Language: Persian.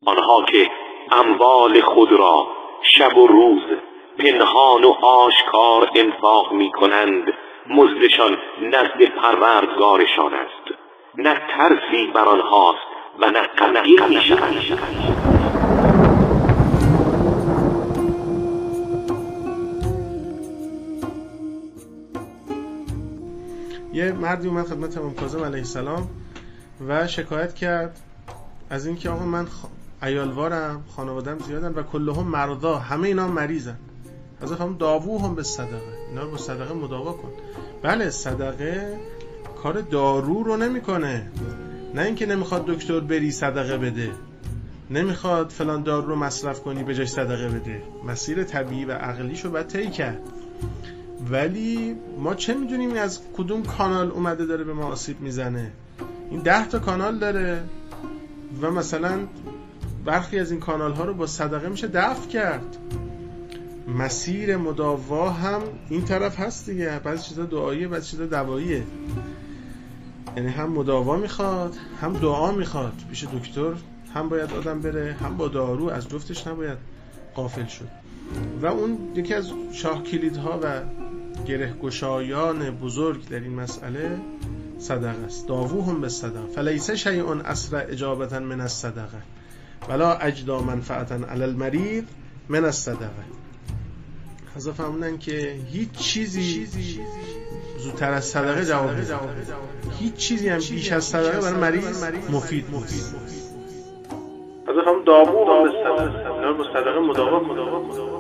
آنها که اموال خود را شب و روز پنهان و آشکار انفاق می کنند، مزدشان نزد پروردگارشان است، نه ترسی بر آنهاست و نه غمگین می شوند. یه مردی اومد خدمت امام کاظم علیه السلام و شکایت کرد از اینکه آقا من عیالوارم، خانواده‌ام زیادن و کلهم مرضا، همه اینا مریضن. حضرت فرمود داووهم بالصدقه، اینا رو با صدقه مداوا کن. بله، صدقه کار دارو رو نمیکنه، نه اینکه نمیخواد دکتر بری صدقه بده، نمیخواد فلان دارو رو مصرف کنی به جای صدقه بده، مسیر طبیعی و عقلیشو باید طی کرد. ولی ما چه میدونیم از کدوم کانال اومده داره به ما آسیب میزنه؟ این 10 تا کانال داره و مثلا برخی از این کانال ها رو با صدقه میشه دفع کرد. مسیر مداوا هم این طرف هست دیگه، بعضی چیزا دعاییه، بعضی چیزا دواییه. یعنی هم مداوا میخواد هم دعا میخواد. پیش دکتر هم باید آدم بره، هم با دارو، از جفتش نباید غافل شد. و اون یکی از شاه کلیدها و گرهگشایان بزرگ در این مسئله صدقه است. داووهم بالصدقه فلیس شیء اسرع اجابه من الصدقه ولا اجدی منفعه علی المریض من الصدقه. حضرت فرمودن که هیچ چیزی زودتر از صدقه جواب میده، هیچ چیزی هم بیش از صدقه برای مریض مفید نیست. حضرت فرمودن داووهم بالصدقه، اینا رو با صدقه مداوا کن.